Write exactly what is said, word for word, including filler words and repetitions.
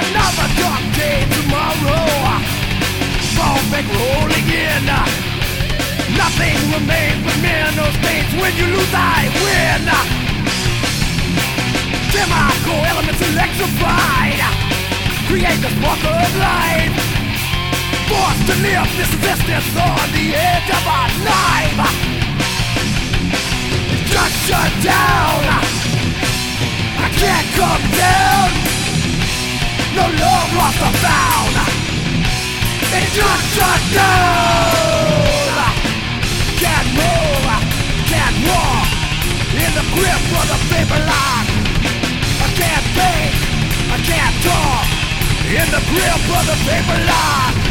another dark day tomorrow. Fall back rolling in. Nothing remains but mental space. When you lose, I win. Chemical elements electrified create the spark of life. Forced to live this existence on the edge of our life. Just shut down. I can't come down. No love lost or found. It just shut down. Can't move, can't walk in the grip of the paper lock. I can't think, I can't talk in the grip of the paper lock.